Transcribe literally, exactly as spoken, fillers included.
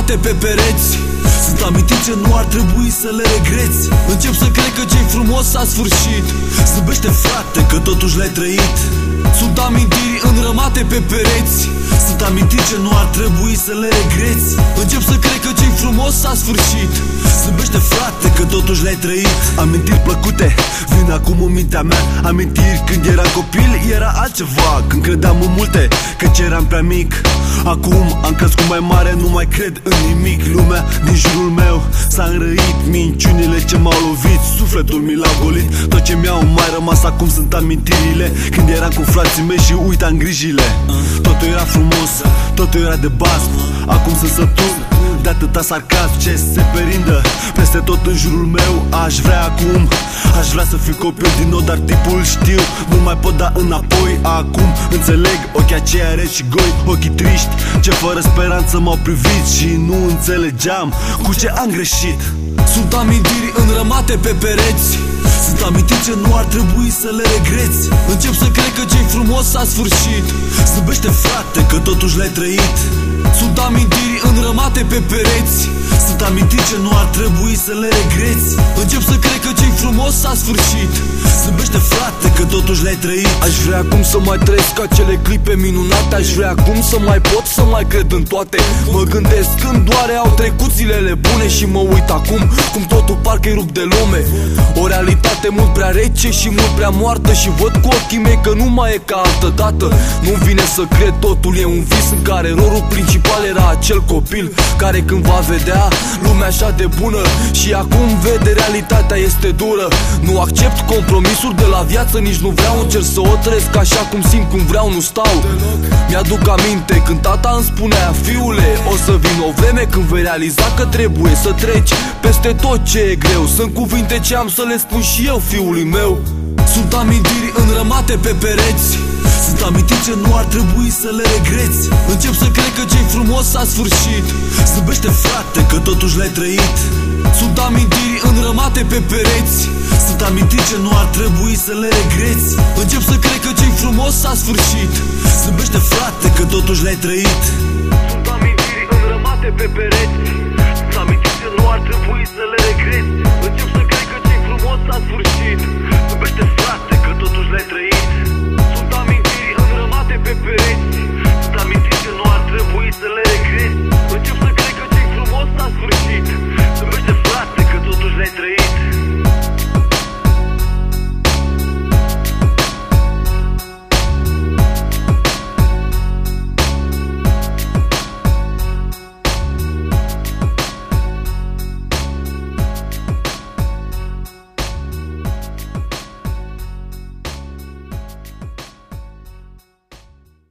înrămate pe pereți. Sunt amintiri ce nu ar trebui să le regreți. Încep să cred că ce-i frumos s-a sfârșit. Zâmbește frate că totuși l-ai trăit. Sunt amintiri înrămate pe pereți. Sunt amintiri ce nu ar trebui să le regreți. Încep să cred că ce-i frumos s-a sfârșit. Zâmbește frate că totuși le-ai trăit. Amintiri plăcute vin acum în mintea mea. Amintiri când eram copil era altceva. Când credeam în multe, căci eram prea mic. Acum am crescut mai mare, nu mai cred în nimic. Lumea din jurul meu s-a înrăit. Minciunile ce m-au lovit, sufletul mi l-a golit. Tot ce mi-au mai rămas acum sunt amintirile. Când eram cu frații mei și uitam grijile. Totul era frumos, totul era de bază. Acum sunt sătul de atâta sarcasm ce se perindă peste tot în jurul meu. Aș vrea acum, aș vrea să fiu copil din nou, dar tipul știu, nu mai pot da înapoi. Acum înțeleg ochii aceia reci și goi, ochii triști ce fără speranță m-au privit și nu înțelegeam cu ce am greșit. Sunt amintiri înrămate pe pereți. Sunt amintiri ce nu ar trebui să le regreți. Încep să cred că ce-i frumos s-a sfârșit. Zâmbește frate că totuși le-ai trăit. Sunt amintiri înrămate pe pereți. Sunt amintiri ce nu ar trebui să le regreți. Încep să cred că ce-i frumos s-a sfârșit. Zâmbește frate că totuși le-ai trăit. Aș vrea acum să mai trăiesc acele clipe minunate. Aș vrea acum să mai pot să mai cred în toate. Mă gândesc când doare au trecut zilele bune și mă uit acum cum totul parcă-i rup de lume. O realitate mult prea rece și mult prea moartă. Și văd cu ochii mei că nu mai e ca altă dată. Nu vine să cred, totul e un vis în care rolul principal era acel copil care când va vedea lumea așa de bună și acum vede realitatea este dură. Nu accept compromisuri de la viață, nici nu vreau, încerc să o trăiesc așa cum simt, cum vreau, nu stau. Mi-aduc aminte când tata îmi spunea: fiule, o să vină o vreme când vei realiza că trebuie să treci peste tot ce e greu. Sunt cuvinte ce am să le spun și eu fiului meu. Sunt amintiri înrămate pe pereți. Sunt amintiri ce nu ar trebui să le regreți. Încep să cred că ce-i frumos s-a sfârșit. Zâmbește frate că totuși le-ai trăit. Sunt amintiri înrămate pe pereți. Sunt amintiri ce nu ar trebui să le regreți. Încep să cred că ce-i frumos s-a sfârșit. Zâmbește frate că totuși le-ai trăit. Sunt amintiri înrămate pe pereți. Sunt amintiri ce nu ar trebui să le regreți.